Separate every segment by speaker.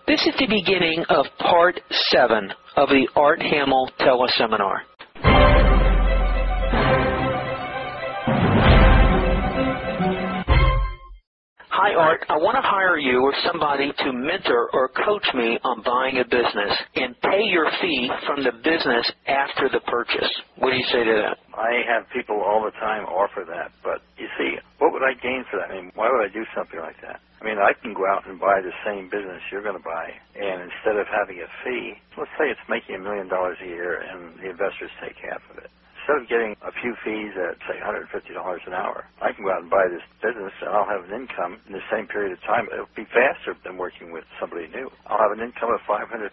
Speaker 1: This is the beginning of Part 7 of the Art Hamill teleseminar. Hi, Art. I want to hire you or somebody to mentor or coach me on buying a business and pay your fee from the business after the purchase. What do you say to that?
Speaker 2: I have people all the time offer that, but you see, what would I gain for that? I mean, why would I do something like that? I mean, I can go out and buy the same business you're going to buy, and instead of having a fee, let's say it's making $1 million a year and the investors take half of it. Instead of getting a few fees at, say, $150 an hour, I can go out and buy this business, and I'll have an income in the same period of time. It'll be faster than working with somebody new. I'll have an income of $500,000.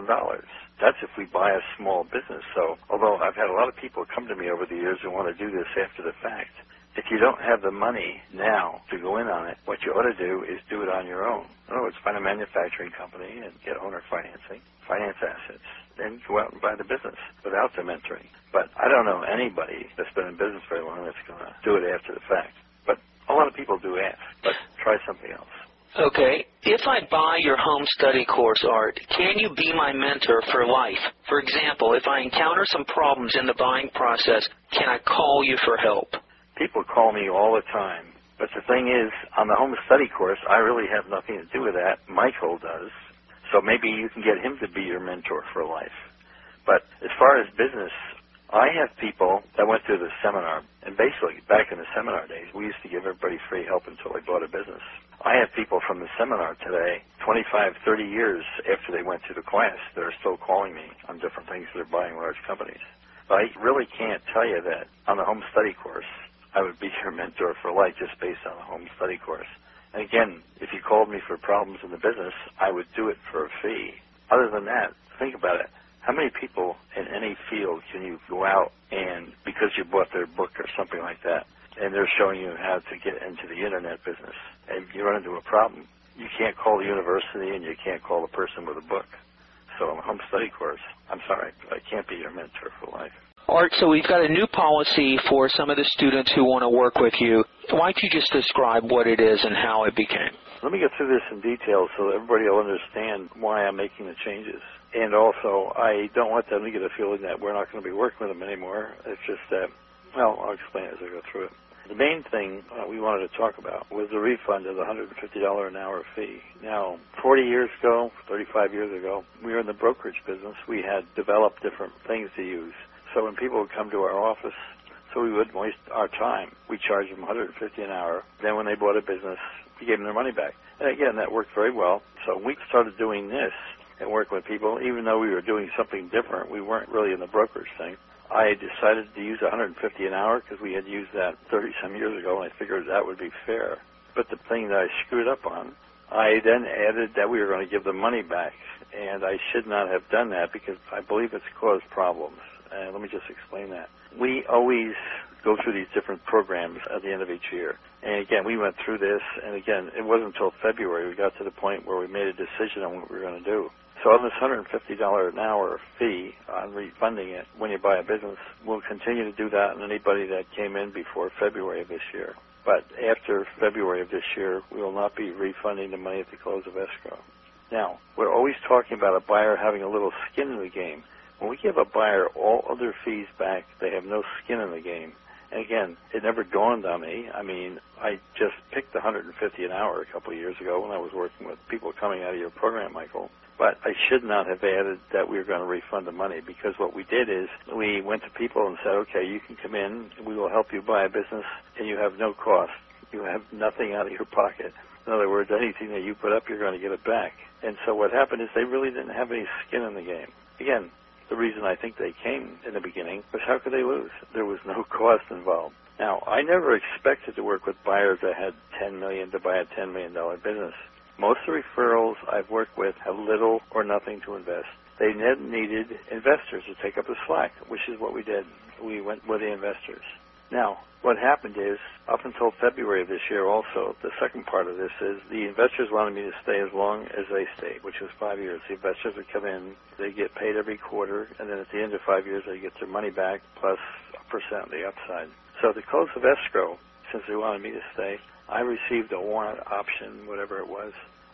Speaker 2: That's if we buy a small business. So, although I've had a lot of people come to me over the years who want to do this after the fact, if you don't have the money now to go in on it, what you ought to do is do it on your own. In other words, find a manufacturing company and get owner financing, finance assets, then go out and buy the business without the mentoring. But I don't know anybody that's been in business very long that's going to do it after the fact. But a lot of people do ask, but try something else.
Speaker 1: Okay. If I buy your home study course, Art, can you be my mentor for life? For example, if I encounter some problems in the buying process, can I call you for help?
Speaker 2: People call me all the time. But the thing is, on the home study course, I really have nothing to do with that. Michael does. So maybe you can get him to be your mentor for life. But as far as business, I have people that went through the seminar, and basically back in the seminar days, we used to give everybody free help until they bought a business. I have people from the seminar today, 25, 30 years after they went through the class, that are still calling me on different things that are buying large companies. But I really can't tell you that on the home study course, I would be your mentor for life just based on the home study course. And again, if you called me for problems in the business, I would do it for a fee. Other than that, think about it. How many people in any field can you go out and, because you bought their book or something like that, and they're showing you how to get into the internet business, and you run into a problem, you can't call the university and you can't call the person with a book. So on the home study course, I'm sorry, but I can't be your mentor for life.
Speaker 1: Art, so we've got a new policy for some of the students who want to work with you. Why don't you just describe what it is and how it became?
Speaker 2: Let me get through this in detail so that everybody will understand why I'm making the changes. And also, I don't want them to get a feeling that we're not going to be working with them anymore. It's just that, well, I'll explain as I go through it. The main thing we wanted to talk about was the refund of the $150 an hour fee. Now, 40 years ago, 35 years ago, we were in the brokerage business. We had developed different things to use. So when people would come to our office, so we wouldn't waste our time, we charged them $150 an hour. Then when they bought a business, we gave them their money back. And again, that worked very well. So we started doing this and working with people, even though we were doing something different. We weren't really in the brokerage thing. I decided to use $150 an hour because we had used that 30-some years ago, and I figured that would be fair. But the thing that I screwed up on, I then added that we were going to give them money back. And I should not have done that because I believe it's caused problems. And let me just explain that. We always go through these different programs at the end of each year. And again, we went through this, and again, it wasn't until February we got to the point where we made a decision on what we were going to do. So on this $150 an hour fee on refunding it when you buy a business, we'll continue to do that on anybody that came in before February of this year. But after February of this year, we will not be refunding the money at the close of escrow. Now, we're always talking about a buyer having a little skin in the game. When we give a buyer all other fees back, they have no skin in the game. And again, it never dawned on me. I mean, I just picked the $150 an hour a couple of years ago when I was working with people coming out of your program, Michael. But I should not have added that we were going to refund the money, because what we did is we went to people and said, okay, you can come in, we will help you buy a business, and you have no cost. You have nothing out of your pocket. In other words, anything that you put up, you're going to get it back. And so what happened is they really didn't have any skin in the game. Again, the reason I think they came in the beginning was how could they lose? There was no cost involved. Now, I never expected to work with buyers that had $10 million to buy a $10 million business. Most of the referrals I've worked with have little or nothing to invest. They needed investors to take up the slack, which is what we did. We went with the investors. Now, what happened is, up until February of this year also, the second part of this is the investors wanted me to stay as long as they stayed, which was 5 years. The investors would come in, they get paid every quarter, and then at the end of 5 years they get their money back plus a percent of the upside. So at the close of escrow, since they wanted me to stay, I received a warrant option, whatever it was,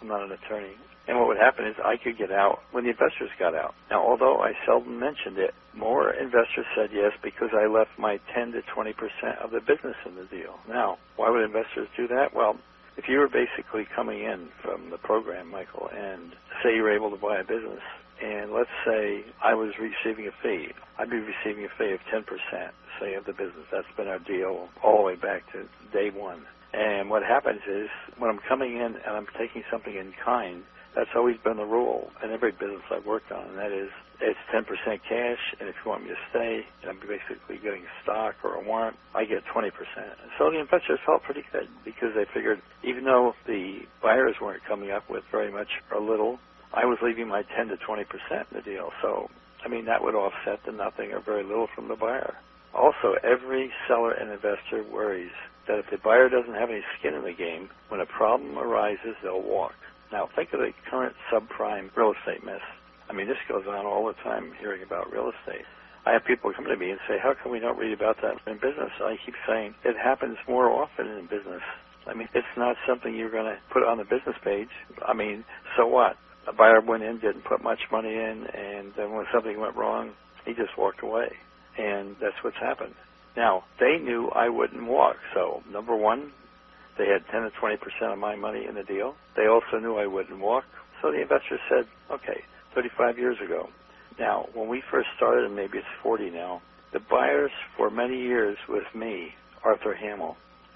Speaker 2: I'm not an attorney. And what would happen is I could get out when the investors got out. Now, although I seldom mentioned it, more investors said yes because I left my 10 to 20% of the business in the deal. Now, why would investors do that? Well, if you were basically coming in from the program, Michael, and say you were able to buy a business, and let's say I was receiving a fee, I'd be receiving a fee of 10%, say, of the business. That's been our deal all the way back to day one. And what happens is when I'm coming in and I'm taking something in kind, that's always been the rule in every business I've worked on, and that is it's 10% cash, and if you want me to stay, and I'm basically getting stock or a warrant, I get 20%. So the investors felt pretty good because they figured even though the buyers weren't coming up with very much or little, I was leaving my 10 to 20% in the deal. So, I mean, that would offset the nothing or very little from the buyer. Also, every seller and investor worries that if the buyer doesn't have any skin in the game, when a problem arises, they'll walk. Now, think of the current subprime real estate mess. I mean, this goes on all the time, hearing about real estate. I have people come to me and say, how come we don't read about that in business? I keep saying, it happens more often in business. I mean, it's not something you're going to put on the business page. I mean, so what? A buyer went in, didn't put much money in, and then when something went wrong, he just walked away. And that's what's happened. Now, they knew I wouldn't walk. So, number one, they had 10 to 20% of my money in the deal. They also knew I wouldn't walk. So the investors said, okay, 35 years ago. Now, when we first started, and maybe it's 40 now, the buyers for many years with me, Arthur Hamill,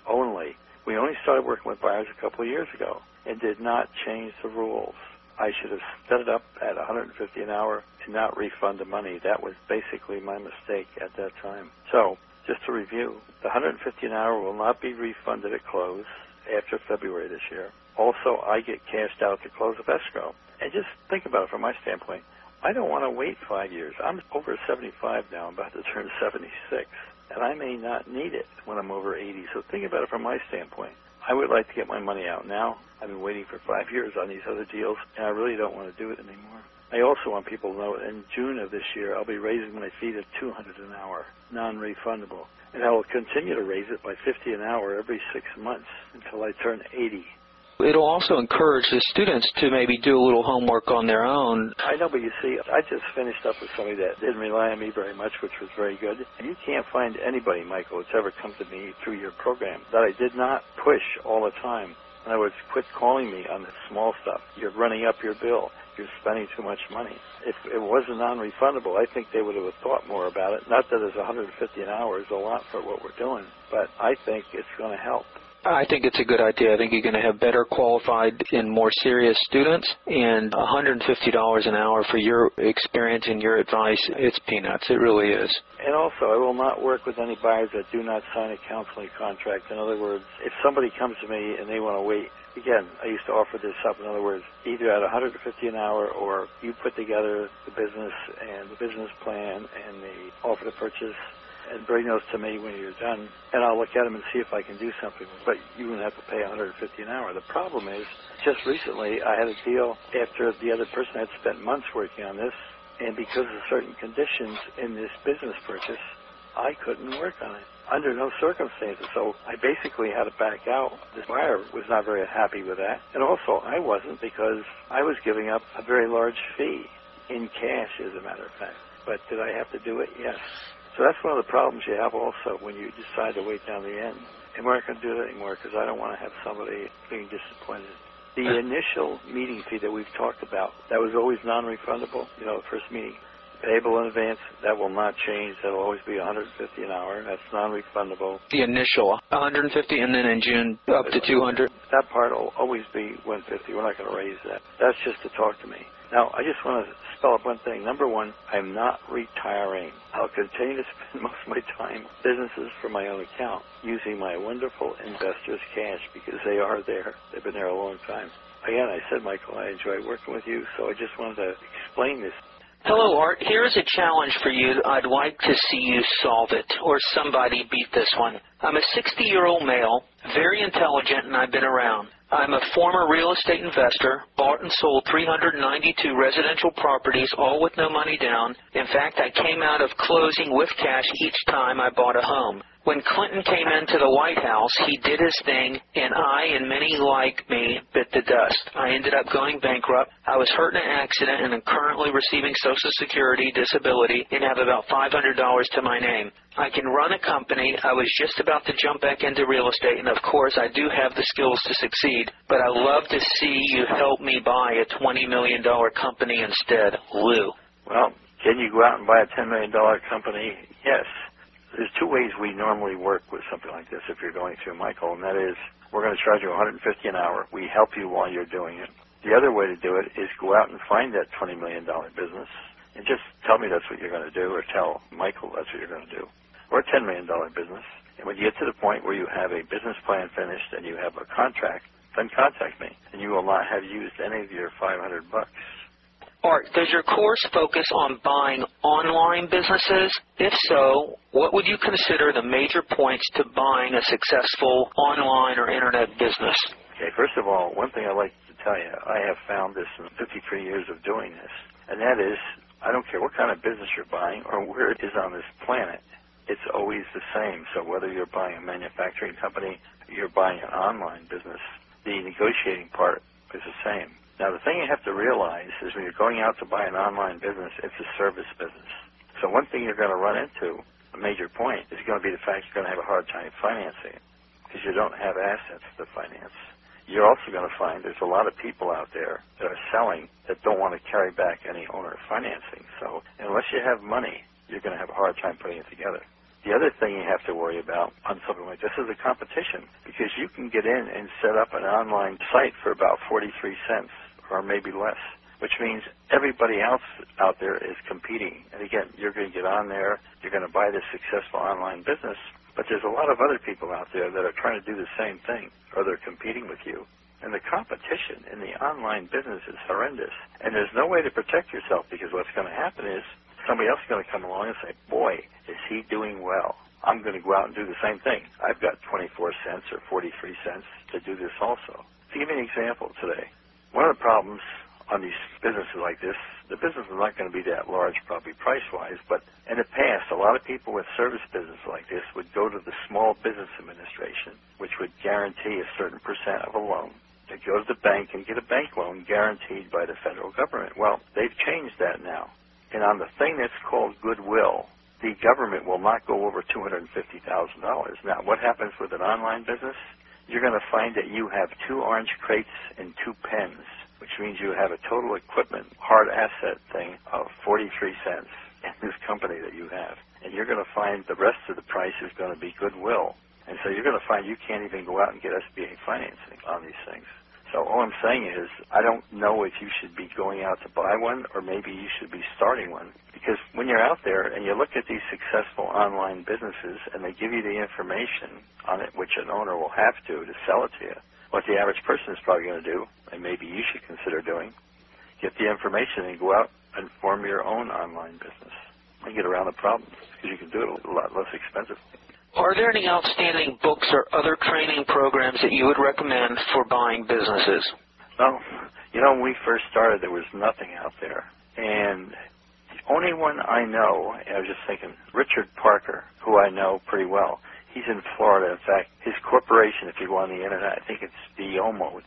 Speaker 2: we only started working with buyers a couple of years ago and did not change the rules. I should have set it up at $150 an hour and not refund the money. That was basically my mistake at that time. So, just to review, the $150 an hour will not be refunded at close after February this year. Also, I get cashed out to close of escrow. And just think about it from my standpoint. I don't want to wait 5 years. I'm over 75 now. I'm about to turn 76. And I may not need it when I'm over 80. So think about it from my standpoint. I would like to get my money out now. I've been waiting for 5 years on these other deals, and I really don't want to do it anymore. I also want people to know in June of this year, I'll be raising my fee to $200 an hour, non-refundable. And I will continue to raise it by $50 an hour every 6 months until I turn 80.
Speaker 1: It'll also encourage the students to maybe do a little homework on their own.
Speaker 2: I know, but you see, I just finished up with somebody that didn't rely on me very much, which was very good. And you can't find anybody, Michael, that's ever come to me through your program that I did not push all the time. In other words, quit calling me on the small stuff. You're running up your bill. You're spending too much money. If it wasn't non-refundable, I think they would have thought more about it. Not that it's $150 an hour is a lot for what we're doing, but I think it's going to help.
Speaker 1: I think it's a good idea. I think you're going to have better qualified and more serious students, and $150 an hour for your experience and your advice, it's peanuts. It really is.
Speaker 2: And also, I will not work with any buyers that do not sign a counseling contract. In other words, if somebody comes to me and they want to wait, again, I used to offer this up. In other words, either at $150 an hour or you put together the business and the business plan and the offer to purchase and bring those to me when you're done, and I'll look at them and see if I can do something. But you wouldn't have to pay $150 an hour. The problem is, just recently, I had a deal after the other person had spent months working on this, and because of certain conditions in this business purchase, I couldn't work on it under no circumstances. So I basically had to back out. The buyer was not very happy with that, and also I wasn't, because I was giving up a very large fee in cash, as a matter of fact. But did I have to do it? Yes. So that's one of the problems you have also when you decide to wait down the end. And we're not going to do that anymore because I don't want to have somebody being disappointed. The initial meeting fee that we've talked about, that was always non-refundable, the first meeting. Payable in advance, that will not change. That will always be $150 an hour. That's non-refundable.
Speaker 1: The initial $150, and then in June up to $200?
Speaker 2: That part will always be $150. We're not going to raise that. That's just to talk to me. Now, I just want to spell out one thing. Number one, I'm not retiring. I'll continue to spend most of my time businesses for my own account using my wonderful investors' cash because they are there. They've been there a long time. Again, I said, Michael, I enjoy working with you, so I just wanted to explain this.
Speaker 1: Hello, Art. Here's a challenge for you. I'd like to see you solve it, or somebody beat this one. I'm a 60-year-old male, very intelligent, and I've been around. I'm a former real estate investor, bought and sold 392 residential properties, all with no money down. In fact, I came out of closing with cash each time I bought a home. When Clinton came into the White House, he did his thing, and I and many like me bit the dust. I ended up going bankrupt. I was hurt in an accident and am currently receiving Social Security disability and have about $500 to my name. I can run a company. I was just about to jump back into real estate, and of course I do have the skills to succeed, but I love to see you help me buy a $20 million company instead. Lou.
Speaker 2: Well, can you go out and buy a $10 million company? Yes. There's two ways we normally work with something like this if you're going through Michael, and that is we're going to charge you $150 an hour. We help you while you're doing it. The other way to do it is go out and find that $20 million business and just tell me that's what you're going to do, or tell Michael that's what you're going to do, or a $10 million business. And when you get to the point where you have a business plan finished and you have a contract, then contact me, and you will not have used any of your $500.
Speaker 1: Art, does your course focus on buying online businesses? If so, what would you consider the major points to buying a successful online or internet business?
Speaker 2: Okay, first of all, one thing I'd like to tell you, I have found this in 53 years of doing this, and that is, I don't care what kind of business you're buying or where it is on this planet, it's always the same. So whether you're buying a manufacturing company, you're buying an online business, the negotiating part is the same. Now, the thing you have to realize is when you're going out to buy an online business, it's a service business. So one thing you're going to run into, a major point, is going to be the fact you're going to have a hard time financing it because you don't have assets to finance. You're also going to find there's a lot of people out there that are selling that don't want to carry back any owner financing. So unless you have money, you're going to have a hard time putting it together. The other thing you have to worry about on something like this is the competition, because you can get in and set up an online site for about 43 cents or maybe less, which means everybody else out there is competing. And again, you're going to get on there, you're going to buy this successful online business, but there's a lot of other people out there that are trying to do the same thing, or they're competing with you. And the competition in the online business is horrendous. And there's no way to protect yourself, because what's going to happen is somebody else is going to come along and say, boy, is he doing well. I'm going to go out and do the same thing. I've got 24 cents or 43 cents to do this also. To give you an example today, one of the problems on these businesses like this, the business is not going to be that large probably price-wise, but in the past, a lot of people with service business like this would go to the Small Business Administration, which would guarantee a certain percent of a loan. They'd go to the bank and get a bank loan guaranteed by the federal government. Well, they've changed that now. And on the thing that's called goodwill, the government will not go over $250,000. Now, what happens with an online business? You're going to find that you have 2 orange crates and 2 pens, which means you have a total equipment, hard asset thing of 43 cents in this company that you have. And you're going to find the rest of the price is going to be goodwill. And so you're going to find you can't even go out and get SBA financing on these things. So all I'm saying is I don't know if you should be going out to buy one or maybe you should be starting one. Because when you're out there and you look at these successful online businesses and they give you the information on it, which an owner will have to sell it to you, what the average person is probably going to do, and maybe you should consider doing, get the information and go out and form your own online business and get around the problems, because you can do it a lot less expensively.
Speaker 1: Are there any outstanding books or other training programs that you would recommend for buying businesses?
Speaker 2: Well, you know, when we first started, there was nothing out there. And the only one I know, and I was just thinking, Richard Parker, who I know pretty well. He's in Florida. In fact, his corporation, if you go on the Internet, I think it's DIOMO,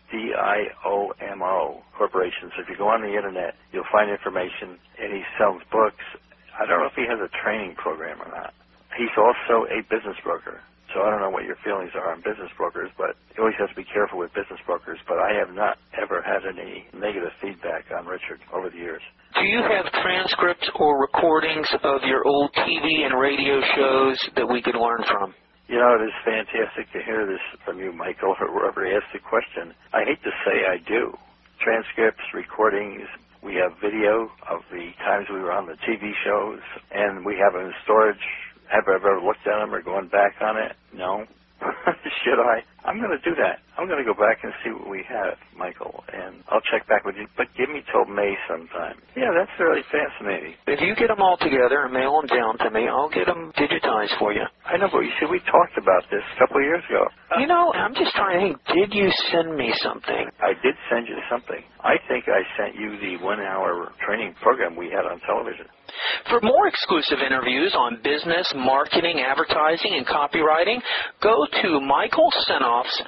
Speaker 2: D-I-O-M-O Corporation. So if you go on the Internet, you'll find information, and he sells books. I don't know if he has a training program or not. He's also a business broker. So I don't know what your feelings are on business brokers, but you always have to be careful with business brokers. But I have not ever had any negative feedback on Richard over the years.
Speaker 1: Do you have transcripts or recordings of your old TV and radio shows that we could learn from?
Speaker 2: You know, it is fantastic to hear this from you, Michael, or whoever asked the question. I hate to say I do. Transcripts, recordings. We have video of the times we were on the TV shows, and we have them in storage. Have I ever looked at them or gone back on it? No. Should I? I'm going to do that. I'm going to go back and see what we have, Michael, and I'll check back with you. But give me till May sometime. Yeah, that's really fascinating.
Speaker 1: If you get them all together and mail them down to me, I'll get them digitized for you.
Speaker 2: I know, but you see, we talked about this a couple of years ago.
Speaker 1: You know, I'm just trying to think, did you send me something?
Speaker 2: I did send you something. I think I sent you the 1-hour training program we had on television.
Speaker 1: For more exclusive interviews on business, marketing, advertising, and copywriting, go to Michael Senoff's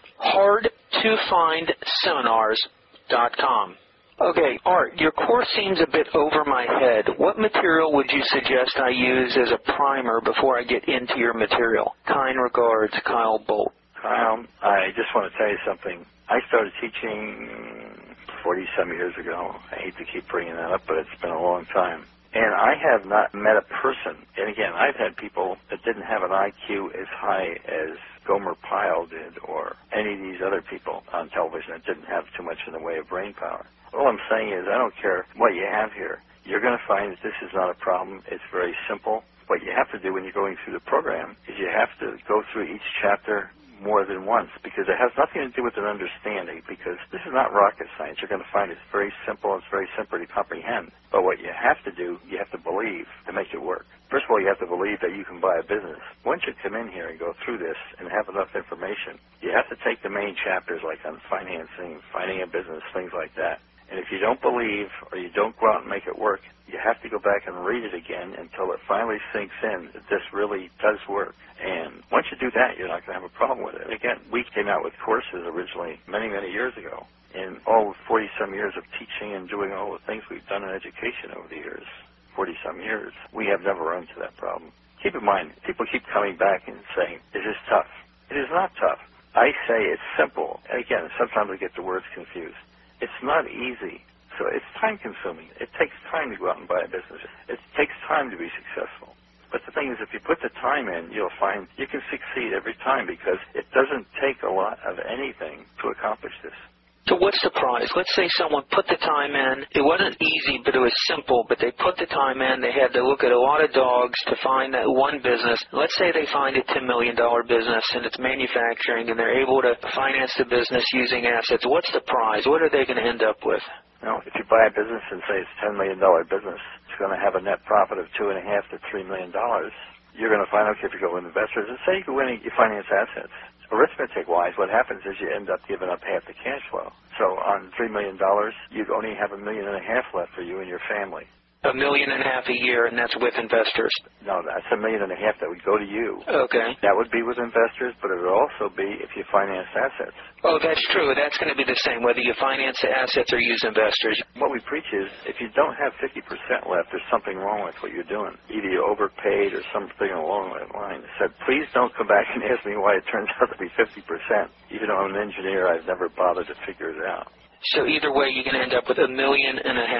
Speaker 1: HardToFindSeminars.com. Okay, Art, your course seems a bit over my head. What material would you suggest I use as a primer before I get into your material? Kind regards, Kyle Bolt.
Speaker 2: Kyle, I just want to tell you something. I started teaching 40-some years ago. I hate to keep bringing that up, but it's been a long time. And I have not met a person, and again, I've had people that didn't have an IQ as high as Gomer Pyle did or any of these other people on television that didn't have too much in the way of brain power. All I'm saying is I don't care what you have here. You're going to find that this is not a problem. It's very simple. What you have to do when you're going through the program is you have to go through each chapter more than once, because it has nothing to do with an understanding, because this is not rocket science. You're going to find it's very simple. It's very simple to comprehend. But what you have to do, you have to believe to make it work. First of all, you have to believe that you can buy a business. Once you come in here and go through this and have enough information, you have to take the main chapters like on financing, finding a business, things like that. And if you don't believe or you don't go out and make it work, you have to go back and read it again until it finally sinks in that this really does work. And once you do that, you're not going to have a problem with it. Again, we came out with courses originally many, many years ago. In all 40-some years of teaching and doing all the things we've done in education over the years, 40-some years, we have never run into that problem. Keep in mind, people keep coming back and saying, is this tough? It is not tough. I say it's simple. And again, sometimes I get the words confused. It's not easy, so it's time-consuming. It takes time to go out and buy a business. It takes time to be successful. But the thing is, if you put the time in, you'll find you can succeed every time because it doesn't take a lot of anything to accomplish this.
Speaker 1: So what's the prize? Let's say someone put the time in. It wasn't easy, but it was simple. But they put the time in. They had to look at a lot of dogs to find that one business. Let's say they find a $10 million business, and it's manufacturing, and they're able to finance the business using assets. What's the prize? What are they going to end up with?
Speaker 2: Now, if you buy a business and say it's a $10 million business, it's going to have a net profit of $2.5 to $3 million. You're going to find, okay, if you go with investors, and say you go in and you finance assets. Arithmetic-wise, what happens is you end up giving up half the cash flow. So on $3 million, you'd only have $1.5 million left for you and your family.
Speaker 1: $1.5 million a year, and that's with investors.
Speaker 2: No, that's $1.5 million that would go to you.
Speaker 1: Okay.
Speaker 2: That would be with investors, but it would also be if you finance assets.
Speaker 1: Oh, that's true. That's going to be the same, whether you finance the assets or use investors.
Speaker 2: What we preach is if you don't have 50% left, there's something wrong with what you're doing. Either you overpaid or something along that line. I said, please don't come back and ask me why it turns out to be 50%. Even though I'm an engineer, I've never bothered to figure it out.
Speaker 1: So either way, you're going to end up with $1.5 million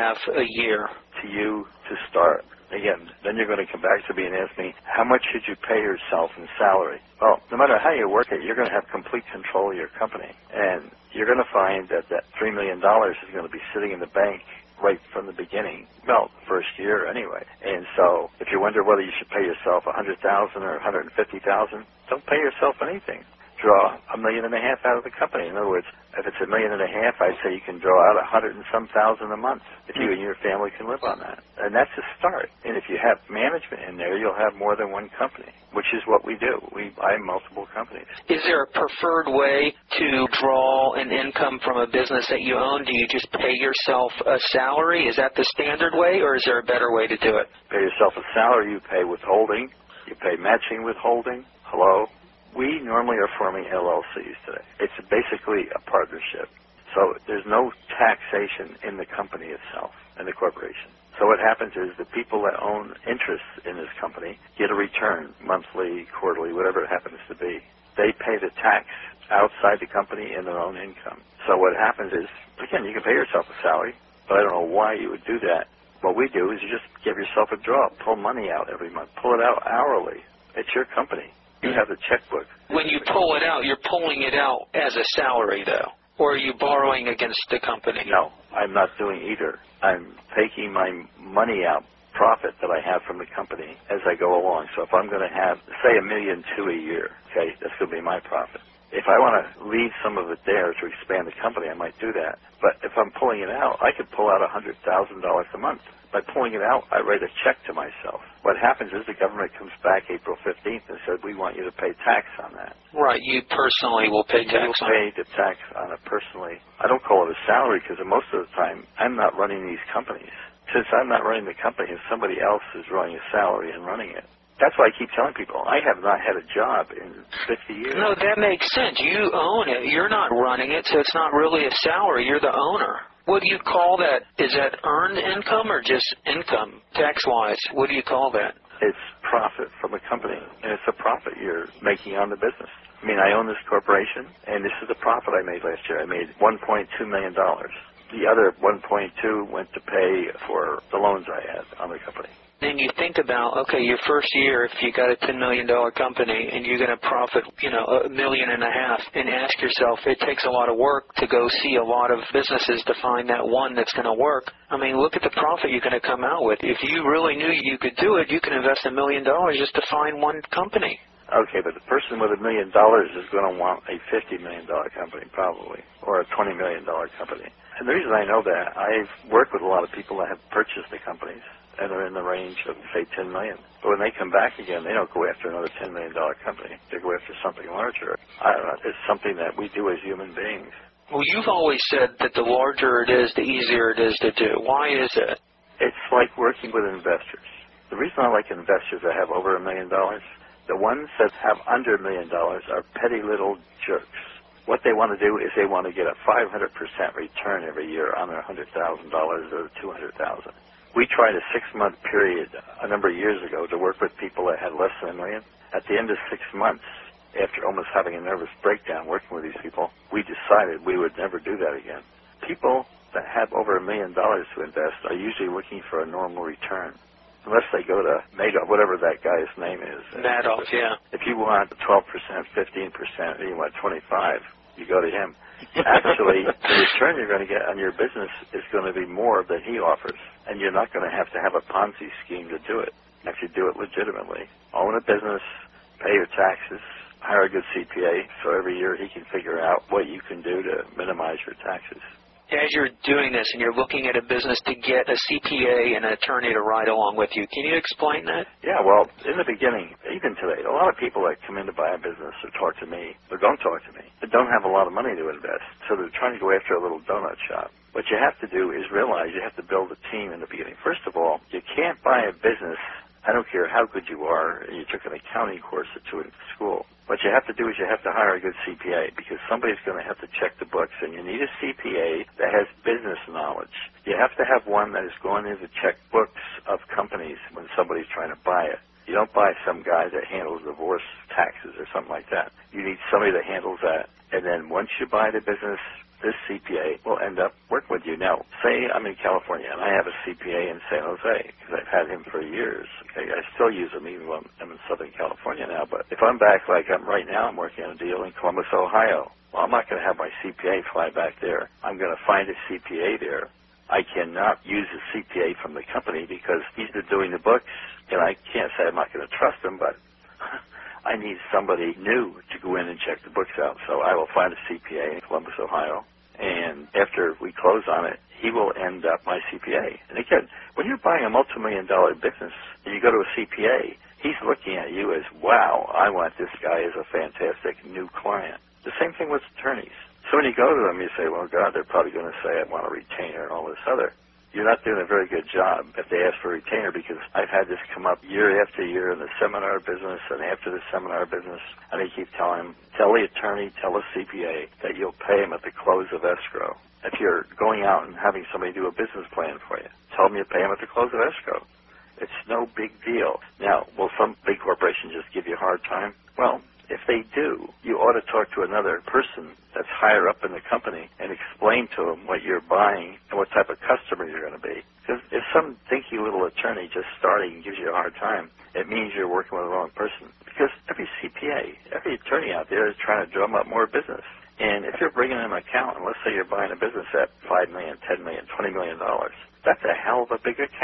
Speaker 1: a year.
Speaker 2: To you to start. Again, then you're going to come back to me and ask me, how much should you pay yourself in salary? Well, no matter how you work it, you're going to have complete control of your company. And you're going to find that that $3 million is going to be sitting in the bank right from the beginning. Well, first year anyway. And so if you wonder whether you should pay yourself $100,000 or $150,000, don't pay yourself anything. Draw $1.5 million out of the company. In other words, if it's $1.5 million, I'd say you can draw out $100,000 a month if you and your family can live on that. And that's a start. And if you have management in there, you'll have more than one company, which is what we do. We buy multiple companies.
Speaker 1: Is there a preferred way to draw an income from a business that you own? Do you just pay yourself a salary? Is that the standard way, or is there a better way to do it?
Speaker 2: Pay yourself a salary. You pay withholding. You pay matching withholding. Hello? We normally are forming LLCs today. It's basically a partnership. So there's no taxation in the company itself, in the corporation. So what happens is the people that own interests in this company get a return, monthly, quarterly, whatever it happens to be. They pay the tax outside the company in their own income. So what happens is, again, you can pay yourself a salary, but I don't know why you would do that. What we do is you just give yourself a draw, pull money out every month, pull it out hourly. It's your company. You have the checkbook. When you pull it out, you're pulling it out as a salary, though. Or are you borrowing against the company? No, I'm not doing either. I'm taking my money out, profit that I have from the company as I go along. So if I'm going to have, say, $1.2 million a year, okay, that's going to be my profit. If I want to leave some of it there to expand the company, I might do that. But if I'm pulling it out, I could pull out $100,000 a month. By pulling it out, I write a check to myself. What happens is the government comes back April 15th and says, we want you to pay tax on that.
Speaker 1: Right, you personally will pay tax on it.
Speaker 2: You will pay the tax on it personally. I don't call it a salary because most of the time, I'm not running these companies. Since I'm not running the company, somebody else is running a salary and running it. That's why I keep telling people, I have not had a job in 50 years.
Speaker 1: No, that makes sense. You own it. You're not running it, so it's not really a salary. You're the owner. What do you call that? Is that earned income or just income, tax-wise? What do you call that?
Speaker 2: It's profit from a company, and it's a profit you're making on the business. I mean, I own this corporation, and this is the profit I made last year. I made $1.2 million. The other 1.2 went to pay for the loans I had on the company.
Speaker 1: Then you think about, okay, your first year, if you got a $10 million company and you're going to profit, $1.5 million, and ask yourself, it takes a lot of work to go see a lot of businesses to find that one that's going to work. I mean, look at the profit you're going to come out with. If you really knew you could do it, you can invest $1 million just to find one company.
Speaker 2: Okay, but the person with $1 million is going to want a $50 million company probably, or a $20 million company. And the reason I know that, I've worked with a lot of people that have purchased the companies and are in the range of, say, $10 million. But when they come back again, they don't go after another $10 million company. They go after something larger. I don't know. It's something that we do as human beings.
Speaker 1: Well, you've always said that the larger it is, the easier it is to do. Why is it?
Speaker 2: It's like working with investors. The reason I like investors that have over $1 million, the ones that have under $1 million are petty little jerks. What they want to do is they want to get a 500% return every year on their $100,000 or $200,000. We tried a 6-month period a number of years ago to work with people that had less than $1 million. At the end of 6 months, after almost having a nervous breakdown working with these people, we decided we would never do that again. People that have over $1 million to invest are usually looking for a normal return, unless they go to Madoff, whatever that guy's name is.
Speaker 1: Madoff, yeah.
Speaker 2: If you want 12%, 15%, and you want 25%, you go to him. Actually, the return you're going to get on your business is going to be more than he offers, and you're not going to have a Ponzi scheme to do it. If you do it legitimately, own a business, pay your taxes, hire a good CPA, so every year he can figure out what you can do to minimize your taxes.
Speaker 1: As you're doing this and you're looking at a business to get a CPA and an attorney to ride along with you, can you explain that?
Speaker 2: Yeah, well, in the beginning, even today, a lot of people that come in to buy a business or talk to me, or don't talk to me, but don't have a lot of money to invest, so they're trying to go after a little donut shop. What you have to do is realize you have to build a team in the beginning. First of all, you can't buy a business, I don't care how good you are, and you took an accounting course or two in school. What you have to do is you have to hire a good CPA, because somebody's going to have to check the books, and you need a CPA that has business knowledge. You have to have one that is going in to check books of companies when somebody's trying to buy it. You don't buy some guy that handles divorce taxes or something like that. You need somebody that handles that. And then once you buy the business, this CPA will end up working with you. Now, say I'm in California and I have a CPA in San Jose, because I've had him for years. Okay? I still use him even though I'm in Southern California now. But if I'm back like I'm right now, I'm working on a deal in Columbus, Ohio. Well, I'm not going to have my CPA fly back there. I'm going to find a CPA there. I cannot use a CPA from the company because he's been doing the books, and I can't say I'm not going to trust him, but I need somebody new to go in and check the books out. So I will find a CPA in Columbus, Ohio, and after we close on it, he will end up my CPA. And again, when you're buying a multi-million-dollar business and you go to a CPA, he's looking at you as, wow, I want this guy as a fantastic new client. The same thing with attorneys. So when you go to them, you say, well, God, they're probably going to say I want a retainer and all this other. You're not doing a very good job if they ask for a retainer, because I've had this come up year after year in the seminar business and after the seminar business, and they keep telling them, tell the attorney, tell the CPA that you'll pay him at the close of escrow. If you're going out and having somebody do a business plan for you, tell them you pay him at the close of escrow. It's no big deal. Now, will some big corporation just give you a hard time? Well, if they do, you ought to talk to another person that's higher up in the company and explain to them what you're buying and what type of customer you're going to be. Because if some dinky little attorney just starting gives you a hard time, it means you're working with the wrong person. Because every CPA, every attorney out there is trying to drum up more business. And if you're bringing in an account, and let's say you're buying a business at $5 million, $10 million, $20 million, that's a hell of a big account.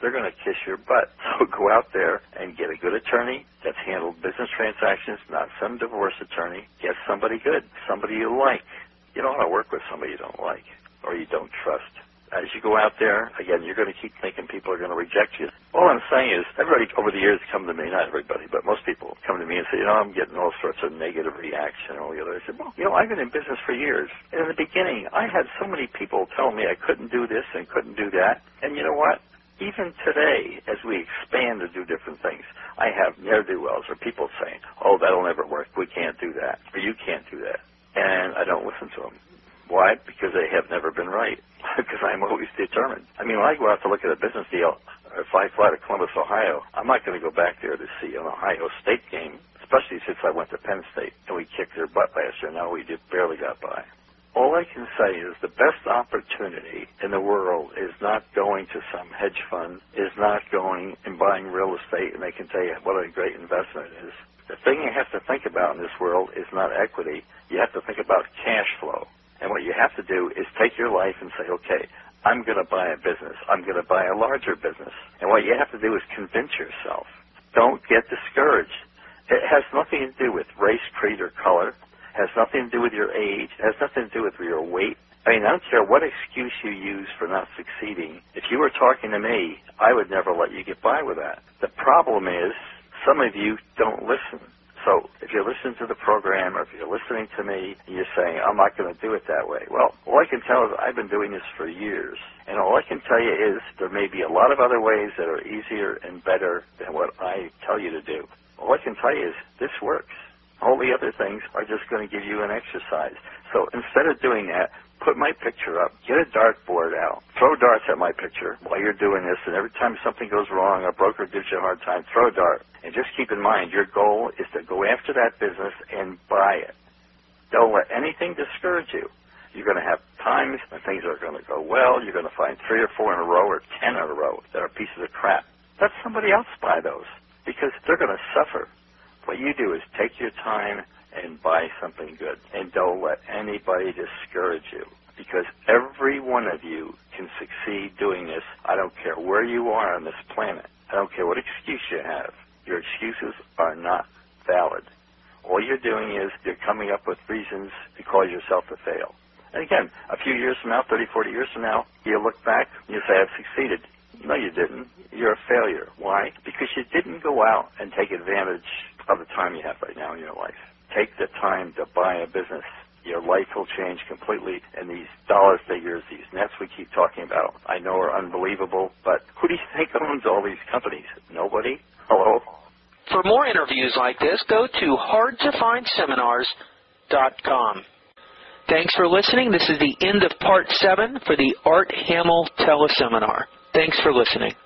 Speaker 2: they're going to kiss your butt. So go out there and get a good attorney that's handled business transactions, not some divorce attorney. Get somebody good, somebody you like. You don't want to work with somebody you don't like or you don't trust. As you go out there, again, you're going to keep thinking people are going to reject you. All I'm saying is, everybody over the years come to me, not everybody, but most people come to me and say, I'm getting all sorts of negative reaction and all the other. I said, well, I've been in business for years. And in the beginning, I had so many people tell me I couldn't do this and couldn't do that. And you know what? Even today, as we expand to do different things, I have ne'er-do-wells or people saying, that'll never work. We can't do that. Or you can't do that. And I don't listen to them. Why? Because they have never been right. Because I'm always determined. I mean, when I go out to look at a business deal, if I fly to Columbus, Ohio, I'm not going to go back there to see an Ohio State game, especially since I went to Penn State and we kicked their butt last year. Now we barely got by. All I can say is the best opportunity in the world is not going to some hedge fund, is not going and buying real estate, and they can tell you what a great investment it is. The thing you have to think about in this world is not equity. You have to think about cash flow. And what you have to do is take your life and say, okay, I'm going to buy a business. I'm going to buy a larger business. And what you have to do is convince yourself. Don't get discouraged. It has nothing to do with race, creed, or color. It has nothing to do with your age. It has nothing to do with your weight. I mean, I don't care what excuse you use for not succeeding. If you were talking to me, I would never let you get by with that. The problem is some of you don't listen. So if you're listening to the program or if you're listening to me and you're saying, I'm not going to do it that way, well, all I can tell is I've been doing this for years. And all I can tell you is there may be a lot of other ways that are easier and better than what I tell you to do. All I can tell you is this works. All the other things are just going to give you an exercise. So instead of doing that, put my picture up, get a dartboard out, throw darts at my picture while you're doing this, and every time something goes wrong, a broker gives you a hard time, throw a dart. And just keep in mind, your goal is to go after that business and buy it. Don't let anything discourage you. You're going to have times when things are going to go well. You're going to find 3 or 4 in a row or 10 in a row that are pieces of crap. Let somebody else buy those because they're going to suffer. What you do is take your time and buy something good. And don't let anybody discourage you because every one of you can succeed doing this. I don't care where you are on this planet. I don't care what excuse you have. Your excuses are not valid. All you're doing is you're coming up with reasons to cause yourself to fail. And again, a few years from now, 30, 40 years from now, you look back and you say, I've succeeded. No, you didn't. You're a failure. Why? Because you didn't go out and take advantage of the time you have right now in your life. Take the time to buy a business. Your life will change completely, and these dollar figures, these nets we keep talking about, I know are unbelievable, but who do you think owns all these companies? Nobody? Hello?
Speaker 1: For more interviews like this, go to hardtofindseminars.com. Thanks for listening. This is the end of Part 7 for the Art Hamill Teleseminar. Thanks for listening.